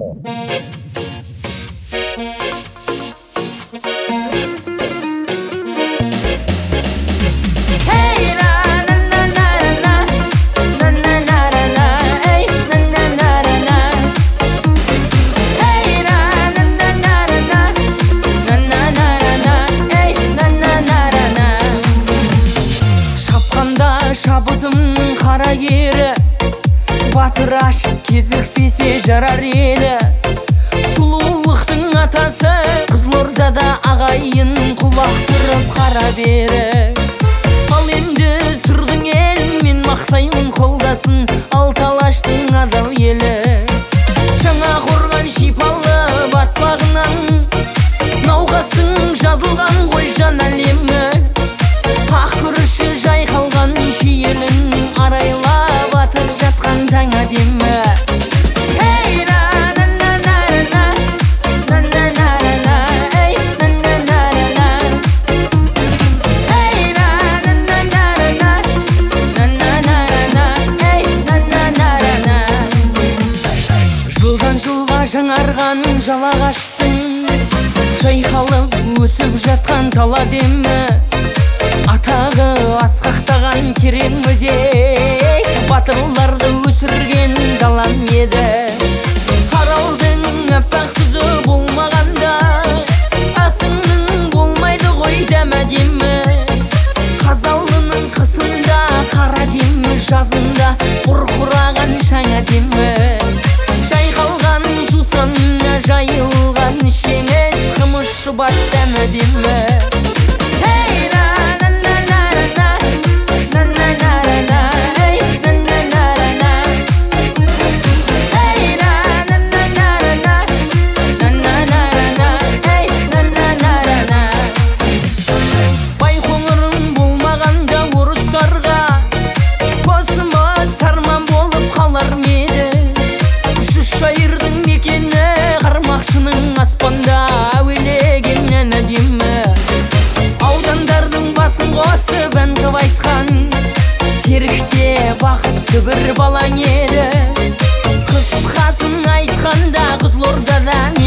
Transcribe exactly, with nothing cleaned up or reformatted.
Шабытымның қара ері батыр ашып кезікпесе жарар еді. Сұлулықтың атасы Қызылордада ағайын құлақ тұрып қара бері. Ал енді сүрдің ел мен мақтаймын қолдасын Алталаштың адал елі. Жаңа қорған шипалы батпағынан науқастың жазылған ғой жан әлемі. Ақ күріші жайқалған шиелінің арайлап атып жатқан таң әдемі. Ей на-на-на-на-на, на-на-на-на-на, ей на-на-на-на-на, ей на-на-на-на-на, на-на-на-на-на, ей на-на-на-на. Жылдан жылға жаңарған жалағаштың жайқалып өсіп жатқан тал әдемі. Атағы асқақтаған терең өзек батырларды өсірген далам еді. Аралдың аппақ тұзы болмағанда асыңның болмайды ғой дәм әдемі. Қазалының қысында қара демі, жазында бұрқыраған шаң әдемі. Жайқалған жусанына жайылған шеңес қымыз шұбат дәм әдемі. Аспанда әуелеген ән әдемі. Аудандардың басын қосып ән қып айтқан серікте бақытты бір балаң еді. Қысқасын айтқанда Қызылордадан